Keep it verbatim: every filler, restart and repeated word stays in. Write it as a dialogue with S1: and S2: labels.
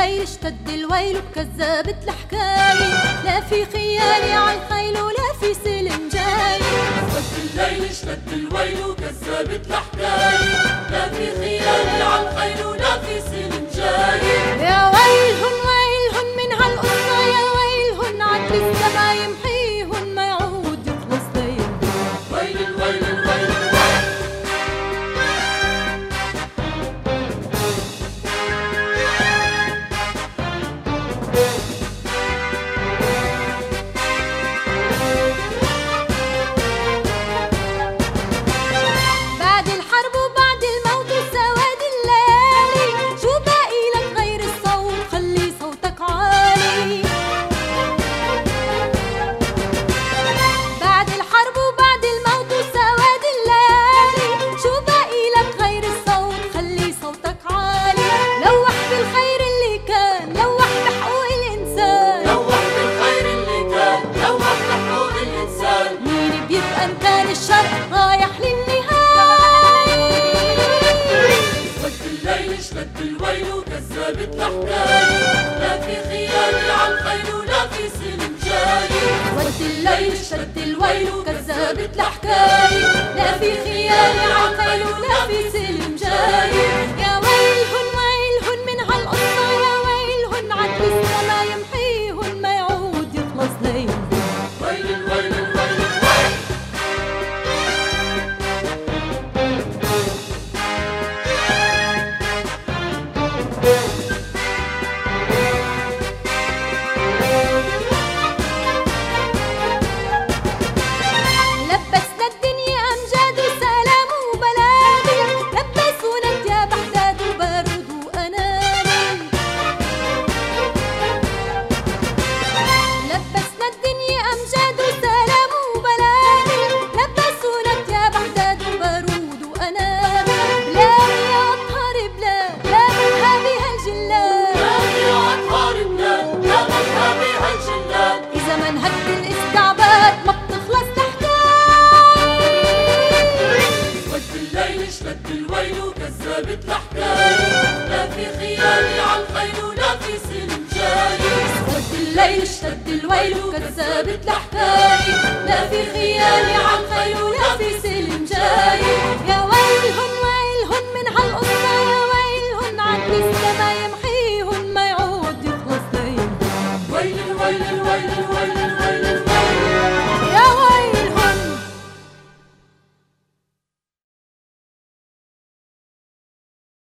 S1: الليل اشتد الويل وكذبت الحكاية، لا في خيالي عالخيل ولا في سلم جاي.
S2: اسود الليل اشتد الويل وكذبت الحكاية، لا في خيالي عالخيل ولا في سلم جاي.
S1: يا ويلهن ويلهن من هالقصة، يا ويلهن عدل السما يمحيهن ما يعود يخلص ليل.
S2: ويل الويل الويل الويل.
S1: بعد الحرب وبعد الموت وسواد الليالي، شو باقي لك غير الصوت؟ خلي صوتك عالي. بعد الحرب وبعد الموت وسواد الليالي، شو باقي لك غير الصوت؟ خلي صوتك عالي. لوح بالخير اللي كان، لوح بحقوق الإنسان،
S2: لوح بالخير اللي كان، لوح بحقوق الإنسان.
S1: مين بيبقى إن كان الشر رايح للنهاية.
S2: اسود الليل اشتد الويل وكذبت الحكاية، لا في خيالي عالخيل ولا في سلم جاي.
S1: اسود الليل اشتد الويل وكذبت الحكاية، لا في خيالي عالخيل ولا في سلم جاي. يا ويلهن ويلهن من هالقصة، يا ويلهن عدل السما يمحيهن ما يعود يخلص ليل.
S2: ويل الويل الويل الويل.
S1: لبسنا الدنيا أمجاد وسلام وبلادي، لبسونا ثياب أحداد وبارود وأناني. لبسنا الدنيا أمجاد وسلام وبلادي، لبسونا ثياب أحداد وبارود وأناني. بلاد يا أطهر بلاد، لا منها بها الجلاد.
S2: بلادي يا أطهار بلاد، لا منها بها الجلاد.
S1: إذا ما انهد الاستعباد ما بتخلص الحكاية.
S2: اسود الليل اشتد الويل وكذبت الحكاية، لا في خيالي عالخيل ولا في سلم جاي.
S1: اسود الليل اشتد الويل وكذبت الحكاية، لا في خيالي عالخيل ولا في سلم جاي.